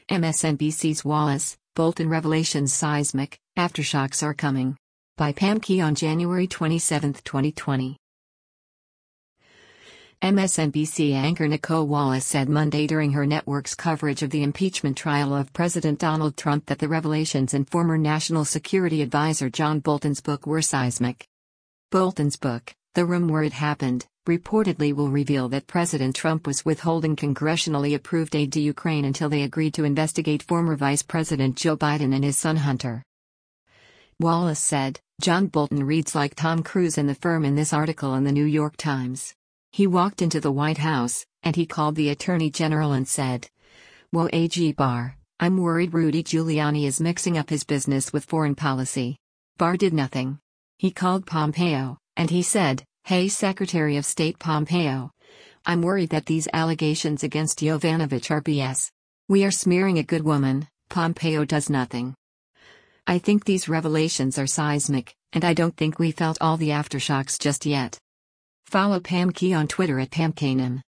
MSNBC's Wallace, Bolton revelations seismic, aftershocks are coming. By Pam Key on January 27, 2020. MSNBC anchor Nicolle Wallace said Monday during her network's coverage of the impeachment trial of President Donald Trump that the revelations in former National Security Advisor John Bolton's book were seismic. Bolton's book, The Room Where It Happened, reportedly will reveal that President Trump was withholding congressionally approved aid to Ukraine until they agreed to investigate former Vice President Joe Biden and his son Hunter. Wallace said, John Bolton reads like Tom Cruise in the firm in this article in the New York Times. He walked into the White House, and he called the Attorney General and said, "Whoa, AG Barr, I'm worried Rudy Giuliani is mixing up his business with foreign policy." Barr did nothing. He called Pompeo, and he said, "Hey, Secretary of State Pompeo. I'm worried that these allegations against Yovanovitch are BS. We are smearing a good woman." Pompeo does nothing. I think these revelations are seismic, and I don't think we felt all the aftershocks just yet. Follow Pam Key on Twitter at PamKanem.